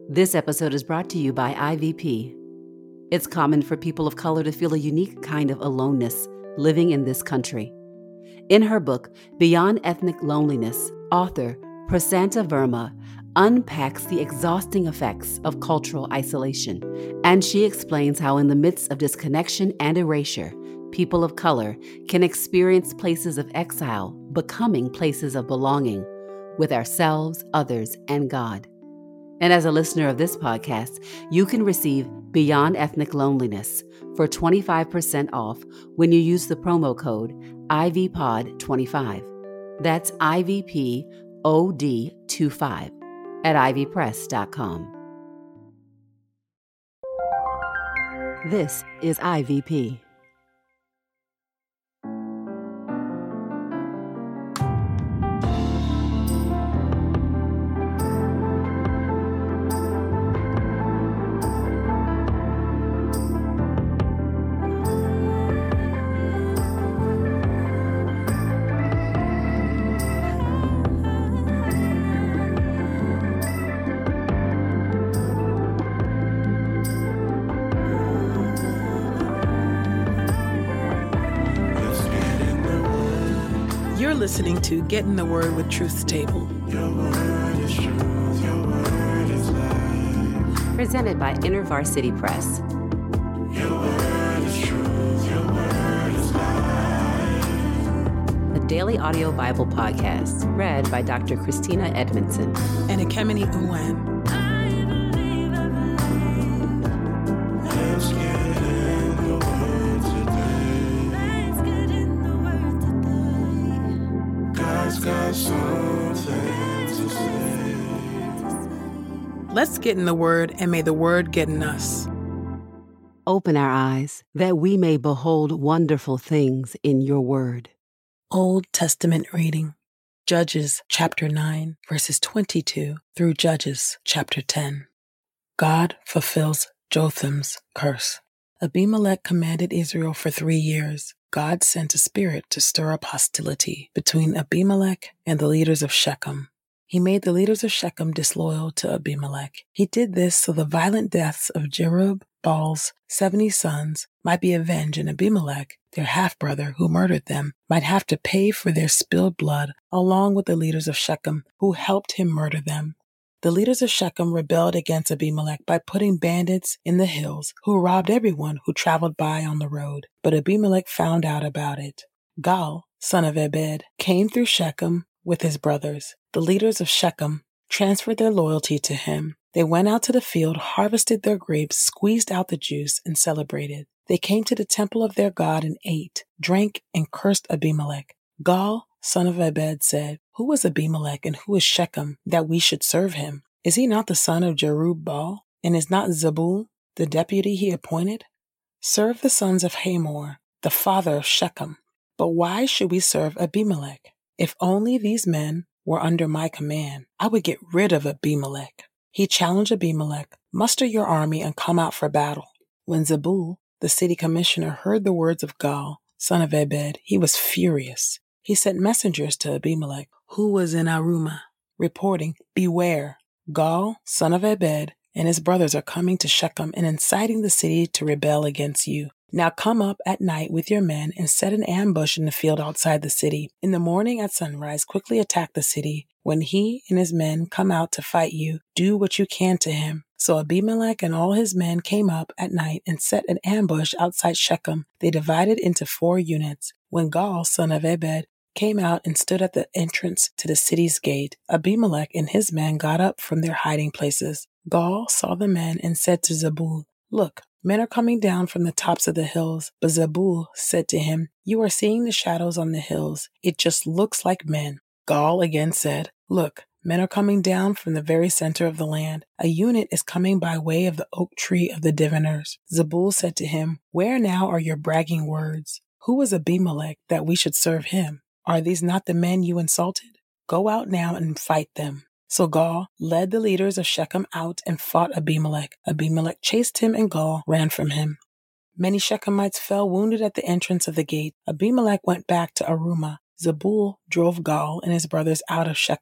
This episode is brought to you by IVP. It's common for people of color to feel a unique kind of aloneness living in this country. In her book, Beyond Ethnic Loneliness, author Prasanta Verma unpacks the exhausting effects of cultural isolation, and she explains how in the midst of disconnection and erasure, people of color can experience places of exile becoming places of belonging with ourselves, others, and God. And as a listener of this podcast, you can receive Beyond Ethnic Loneliness for 25% off when you use the promo code IVPOD25. That's IVPOD25 at ivpress.com. This is IVP. You're listening to Get in the Word with Truth's Table. Your word is truth, your word is life. Presented by InterVarsity Press. Your word is truth, your word is life. A daily audio Bible podcast read by Dr. Christina Edmondson And Ekemini Uwan. Let's get in the word today. God's got something to say. Let's get in the Word, and may the Word get in us. Open our eyes that we may behold wonderful things in your word. Old Testament reading. Judges chapter 9, verses 22 through Judges chapter 10. God fulfills Jotham's curse. Abimelech commanded Israel for 3 years. God sent a spirit to stir up hostility between Abimelech and the leaders of Shechem. He made the leaders of Shechem disloyal to Abimelech. He did this so the violent deaths of Jerub-Baal's 70 sons might be avenged, and Abimelech, their half-brother who murdered them, might have to pay for their spilled blood along with the leaders of Shechem who helped him murder them. The leaders of Shechem rebelled against Abimelech by putting bandits in the hills who robbed everyone who traveled by on the road. But Abimelech found out about it. Gaal, son of Ebed, came through Shechem with his brothers. The leaders of Shechem transferred their loyalty to him. They went out to the field, harvested their grapes, squeezed out the juice, and celebrated. They came to the temple of their God and ate, drank, and cursed Abimelech. Gaal, son of Ebed, said, "Who is Abimelech and who is Shechem, that we should serve him? Is he not the son of Jerub-Baal? And is not Zebul the deputy he appointed? Serve the sons of Hamor, the father of Shechem. But why should we serve Abimelech? If only these men were under my command, I would get rid of Abimelech." He challenged Abimelech, "Muster your army and come out for battle." When Zebul, the city commissioner, heard the words of Gaal, son of Ebed, he was furious. He sent messengers to Abimelech, who was in Arumah, reporting, "Beware, Gaal, son of Ebed, and his brothers are coming to Shechem and inciting the city to rebel against you. Now come up at night with your men and set an ambush in the field outside the city. In the morning at sunrise, quickly attack the city. When he and his men come out to fight you, do what you can to him." So Abimelech and all his men came up at night and set an ambush outside Shechem. They divided into 4 units. When Gaal, son of Ebed, came out and stood at the entrance to the city's gate, Abimelech and his men got up from their hiding places. Gaal saw the men and said to Zebul, "Look, men are coming down from the tops of the hills." But Zebul said to him, "You are seeing the shadows on the hills. It just looks like men." Gaal again said, "Look, men are coming down from the very center of the land. A unit is coming by way of the oak tree of the diviners." Zebul said to him, "Where now are your bragging words? Who is Abimelech that we should serve him? Are these not the men you insulted? Go out now and fight them." So Gaal led the leaders of Shechem out and fought Abimelech. Abimelech chased him and Gaal ran from him. Many Shechemites fell wounded at the entrance of the gate. Abimelech went back to Arumah. Zebul drove Gaal and his brothers out of Shechem.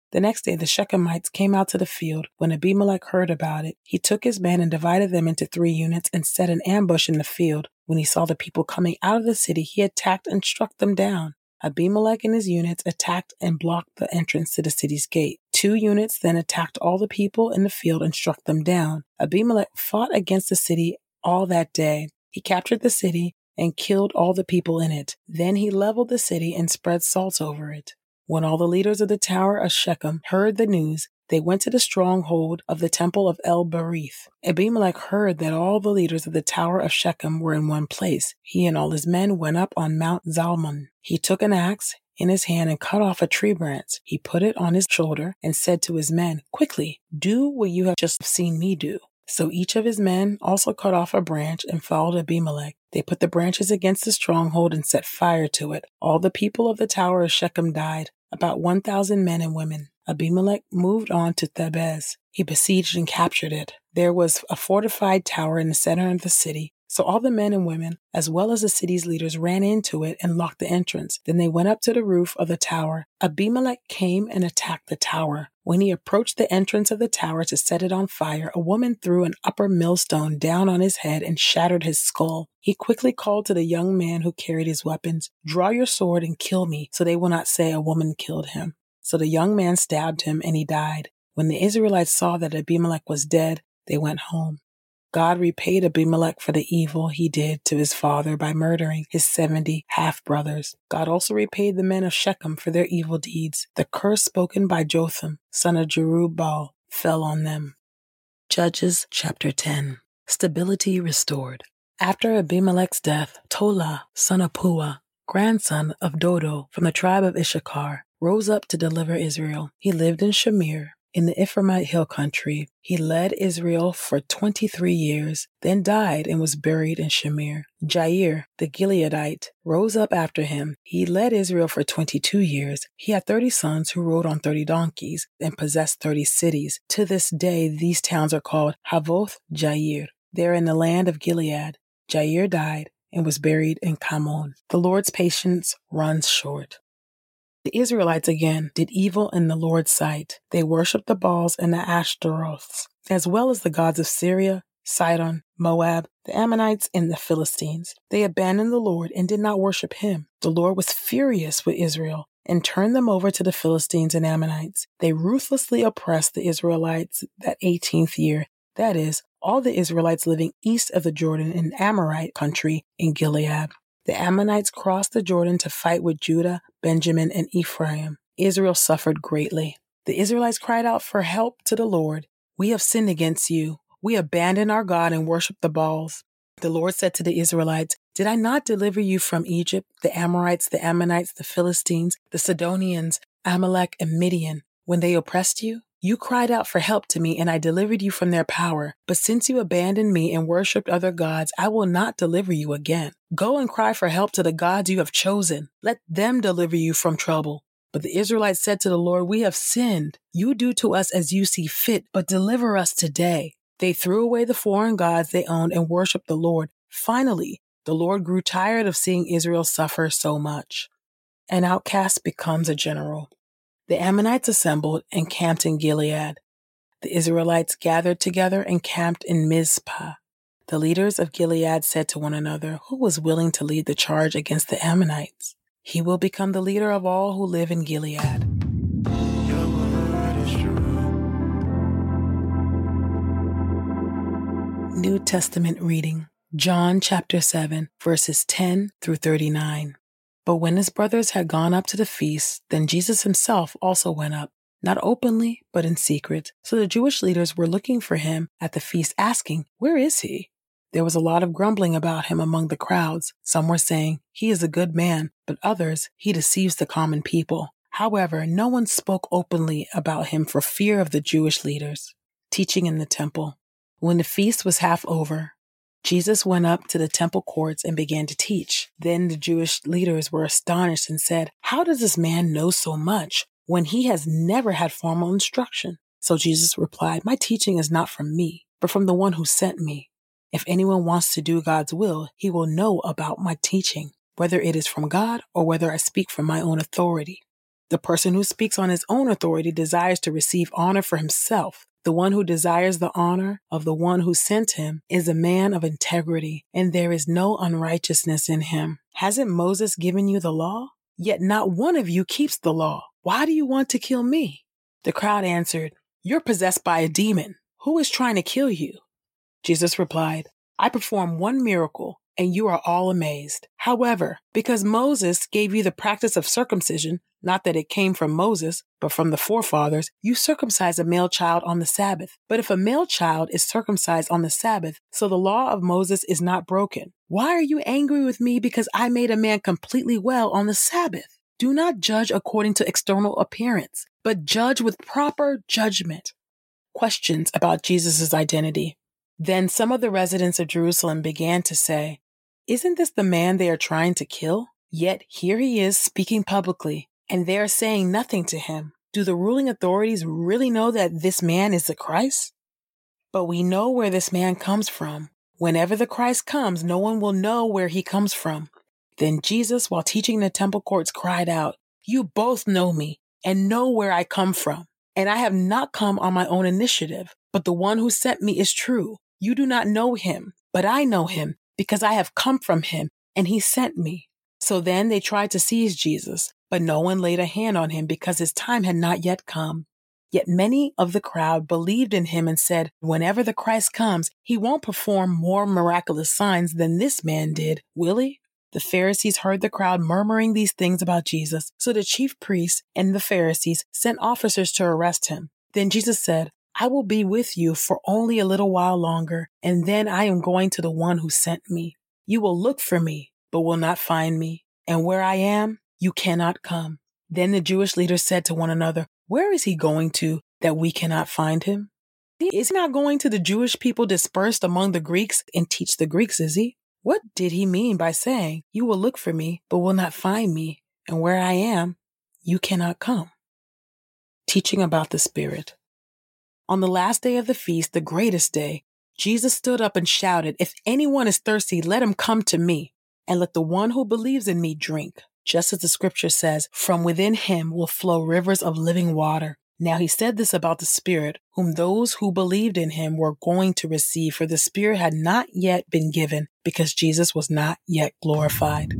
The next day the Shechemites came out to the field. When Abimelech heard about it, he took his men and divided them into 3 units and set an ambush in the field. When he saw the people coming out of the city, he attacked and struck them down. Abimelech and his units attacked and blocked the entrance to the city's gate. 2 units then attacked all the people in the field and struck them down. Abimelech fought against the city all that day. He captured the city and killed all the people in it. Then he leveled the city and spread salt over it. When all the leaders of the tower of Shechem heard the news, they went to the stronghold of the temple of El-Berith. Abimelech heard that all the leaders of the tower of Shechem were in one place. He and all his men went up on Mount Zalmon. He took an axe in his hand and cut off a tree branch. He put it on his shoulder and said to his men, "Quickly, do what you have just seen me do." So each of his men also cut off a branch and followed Abimelech. They put the branches against the stronghold and set fire to it. All the people of the tower of Shechem died, about 1,000 men and women. Abimelech moved on to Thebez. He besieged and captured it. There was a fortified tower in the center of the city. So all the men and women, as well as the city's leaders, ran into it and locked the entrance. Then they went up to the roof of the tower. Abimelech came and attacked the tower. When he approached the entrance of the tower to set it on fire, a woman threw an upper millstone down on his head and shattered his skull. He quickly called to the young man who carried his weapons, "Draw your sword and kill me, so they will not say a woman killed him." So the young man stabbed him and he died. When the Israelites saw that Abimelech was dead, they went home. God repaid Abimelech for the evil he did to his father by murdering his 70 half-brothers. God also repaid the men of Shechem for their evil deeds. The curse spoken by Jotham, son of Jerubbaal, fell on them. Judges chapter 10. Stability restored. After Abimelech's death, Tola, son of Puah, grandson of Dodo from the tribe of Issachar, rose up to deliver Israel. He lived in Shamir, in the Ephraimite hill country. He led Israel for 23 years, then died and was buried in Shamir. Jair, the Gileadite, rose up after him. He led Israel for 22 years. He had 30 sons who rode on 30 donkeys and possessed 30 cities. To this day, these towns are called Havoth Jair. They're in the land of Gilead. Jair died and was buried in Kamon. The Lord's patience runs short. The Israelites again did evil in the Lord's sight. They worshipped the Baals and the Ashtaroths, as well as the gods of Syria, Sidon, Moab, the Ammonites, and the Philistines. They abandoned the Lord and did not worship him. The Lord was furious with Israel and turned them over to the Philistines and Ammonites. They ruthlessly oppressed the Israelites that 18th year, that is, all the Israelites living east of the Jordan in Amorite country in Gilead. The Ammonites crossed the Jordan to fight with Judah, Benjamin, and Ephraim. Israel suffered greatly. The Israelites cried out for help to the Lord. "We have sinned against you. We abandoned our God and worshiped the Baals." The Lord said to the Israelites, "Did I not deliver you from Egypt, the Amorites, the Ammonites, the Philistines, the Sidonians, Amalek, and Midian, when they oppressed you? You cried out for help to me, and I delivered you from their power. But since you abandoned me and worshipped other gods, I will not deliver you again. Go and cry for help to the gods you have chosen. Let them deliver you from trouble." But the Israelites said to the Lord, "We have sinned. You do to us as you see fit, but deliver us today." They threw away the foreign gods they owned and worshipped the Lord. Finally, the Lord grew tired of seeing Israel suffer so much. An outcast becomes a general. The Ammonites assembled and camped in Gilead. The Israelites gathered together and camped in Mizpah. The leaders of Gilead said to one another, "Who was willing to lead the charge against the Ammonites? He will become the leader of all who live in Gilead." Your word is true. New Testament reading. John chapter 7, verses 10 through 39. But when his brothers had gone up to the feast, then Jesus himself also went up, not openly, but in secret. So the Jewish leaders were looking for him at the feast, asking, "Where is he?" There was a lot of grumbling about him among the crowds. Some were saying, "He is a good man," but others, "He deceives the common people." However, no one spoke openly about him for fear of the Jewish leaders. Teaching in the temple. When the feast was half over, Jesus went up to the temple courts and began to teach. Then the Jewish leaders were astonished and said, "How does this man know so much when he has never had formal instruction?" So Jesus replied, "My teaching is not from me, but from the one who sent me. If anyone wants to do God's will, he will know about my teaching, whether it is from God or whether I speak from my own authority. The person who speaks on his own authority desires to receive honor for himself. The one who desires the honor of the one who sent him is a man of integrity, and there is no unrighteousness in him. Hasn't Moses given you the law? Yet not one of you keeps the law. Why do you want to kill me? The crowd answered, You're possessed by a demon. Who is trying to kill you? Jesus replied, I perform one miracle, and you are all amazed. However, because Moses gave you the practice of circumcision, not that it came from Moses, but from the forefathers, you circumcise a male child on the Sabbath. But if a male child is circumcised on the Sabbath, so the law of Moses is not broken. Why are you angry with me because I made a man completely well on the Sabbath? Do not judge according to external appearance, but judge with proper judgment. Questions about Jesus' identity. Then some of the residents of Jerusalem began to say, Isn't this the man they are trying to kill? Yet here he is speaking publicly, and they are saying nothing to him. Do the ruling authorities really know that this man is the Christ? But we know where this man comes from. Whenever the Christ comes, no one will know where he comes from. Then Jesus, while teaching in the temple courts, cried out, You both know me and know where I come from. And I have not come on my own initiative, but the one who sent me is true. You do not know him, but I know him because I have come from him and he sent me. So then they tried to seize Jesus, but no one laid a hand on him because his time had not yet come. Yet many of the crowd believed in him and said, Whenever the Christ comes, he won't perform more miraculous signs than this man did, will he? The Pharisees heard the crowd murmuring these things about Jesus, so the chief priests and the Pharisees sent officers to arrest him. Then Jesus said, I will be with you for only a little while longer, and then I am going to the one who sent me. You will look for me, but will not find me, and where I am, you cannot come. Then the Jewish leaders said to one another, Where is he going to that we cannot find him? Is he not going to the Jewish people dispersed among the Greeks and teach the Greeks, is he? What did he mean by saying, You will look for me, but will not find me, and where I am, you cannot come? Teaching about the Spirit. On the last day of the feast, the greatest day, Jesus stood up and shouted, If anyone is thirsty, let him come to me, and let the one who believes in me drink. Just as the scripture says, From within him will flow rivers of living water. Now he said this about the Spirit, whom those who believed in him were going to receive, for the Spirit had not yet been given, because Jesus was not yet glorified.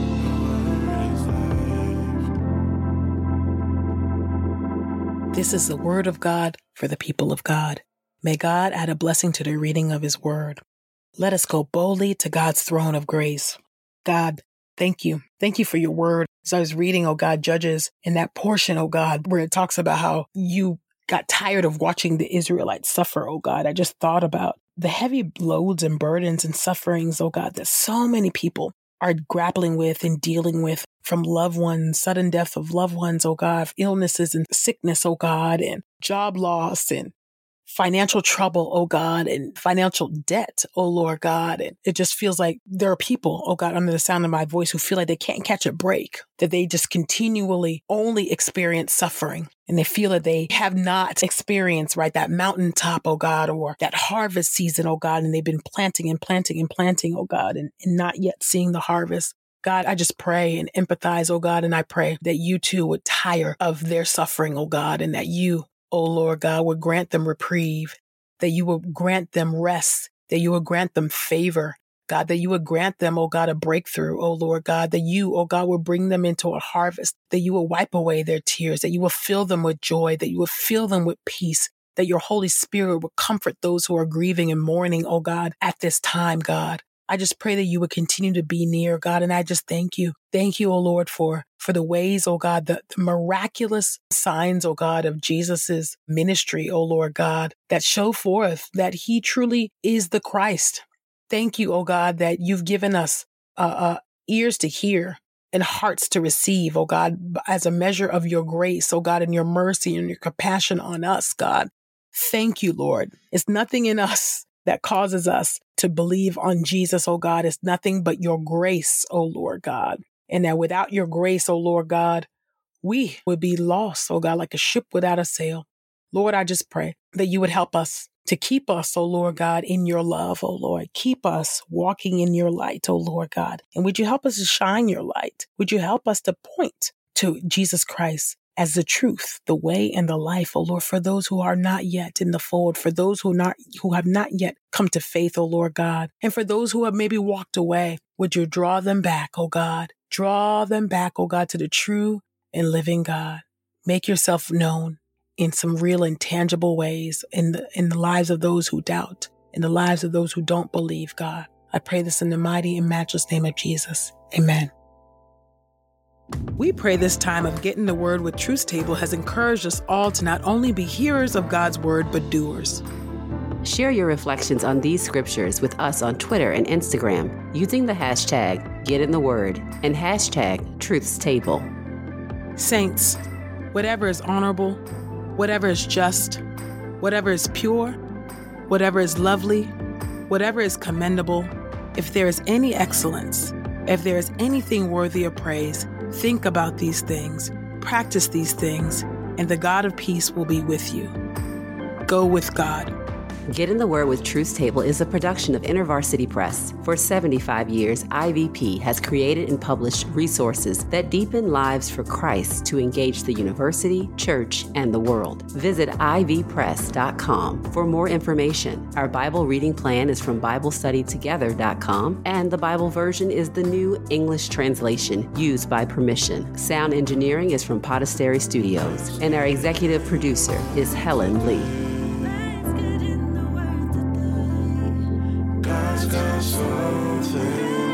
This is the word of God for the people of God. May God add a blessing to the reading of his word. Let us go boldly to God's throne of grace. God, thank you. Thank you for your word. As I was reading, oh God, Judges, in that portion, oh God, where it talks about how you got tired of watching the Israelites suffer, oh God, I just thought about the heavy loads and burdens and sufferings, oh God, that so many people are grappling with and dealing with, from loved ones, sudden death of loved ones, oh God, illnesses and sickness, oh God, and job loss and financial trouble, oh God, and financial debt, oh Lord God. And it just feels like there are people, oh God, under the sound of my voice who feel like they can't catch a break, that they just continually only experience suffering. And they feel that they have not experienced, right, that mountaintop, oh God, or that harvest season, oh God, and they've been planting and planting and planting, oh God, and not yet seeing the harvest. God, I just pray and empathize, oh God, and I pray that you too would tire of their suffering, oh God, and that you, oh Lord God, would grant them reprieve, that you would grant them rest, that you would grant them favor, God, that you would grant them, oh God, a breakthrough, oh Lord God, that you, oh God, would bring them into a harvest, that you will wipe away their tears, that you will fill them with joy, that you will fill them with peace, that your Holy Spirit will comfort those who are grieving and mourning, oh God, at this time, God. I just pray that you would continue to be near, God, and I just thank you. Thank you, oh Lord, for the ways, oh God, the miraculous signs, oh God, of Jesus's ministry, oh Lord God, that show forth that he truly is the Christ. Thank you, oh God, that you've given us ears to hear and hearts to receive, oh God, as a measure of your grace, oh God, and your mercy and your compassion on us, God. Thank you, Lord. It's nothing in us that causes us to believe on Jesus, oh God. It's nothing but your grace, oh Lord God. And that without your grace, oh Lord God, we would be lost, oh God, like a ship without a sail. Lord, I just pray that you would help us to keep us, oh Lord God, in your love, oh Lord. Keep us walking in your light, oh Lord God. And would you help us to shine your light? Would you help us to point to Jesus Christ as the truth, the way, and the life, O Lord, for those who are not yet in the fold, for those who have not yet come to faith, O Lord God, and for those who have maybe walked away, would you draw them back, O God? Draw them back, O God, to the true and living God. Make yourself known in some real and tangible ways in the lives of those who doubt, in the lives of those who don't believe, God. I pray this in the mighty and matchless name of Jesus. Amen. We pray this time of Getting the Word with Truth Table has encouraged us all to not only be hearers of God's Word, but doers. Share your reflections on these scriptures with us on Twitter and Instagram using the hashtag #GetInTheWord and hashtag #TruthsTable. Saints, whatever is honorable, whatever is just, whatever is pure, whatever is lovely, whatever is commendable, if there is any excellence, if there is anything worthy of praise, think about these things, practice these things, and the God of peace will be with you. Go with God. Get in the Word with Truth's Table is a production of InterVarsity Press. For 75 years, IVP has created and published resources that deepen lives for Christ to engage the university, church, and the world. Visit ivpress.com for more information. Our Bible reading plan is from BibleStudyTogether.com, and the Bible version is the New English translation used by permission. Sound engineering is from Podastery Studios, and our executive producer is Helen Lee. God's got something